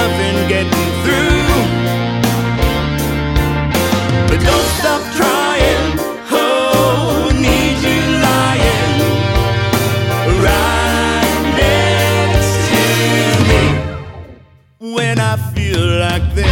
nothing getting through. But don't stop trying. Oh, need you lying right next to me. When I feel like this,